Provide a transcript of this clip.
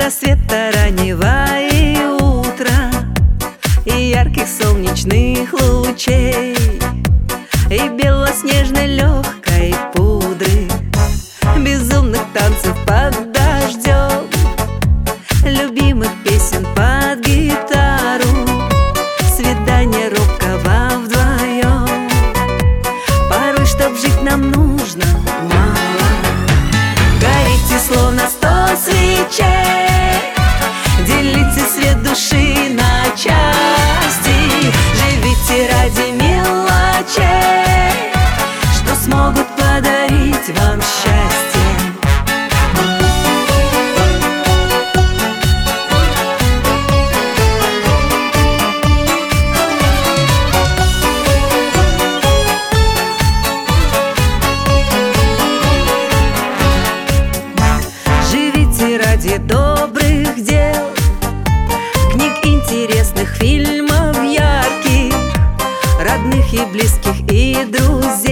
рассвета раннего и утра, и ярких солнечных лучей, и белоснежной легкой пудры, безумных танцев под дождем, любимых песен под гитару, свидания робкого вдвоем. Порой, чтоб жить, нам нужно мало. Горите, словно 100 свечей, делите свет души на части. Живите ради мелочей, что смогут подарить вам счастье. Ради добрых дел, книг интересных, фильмов ярких, родных и близких и друзей.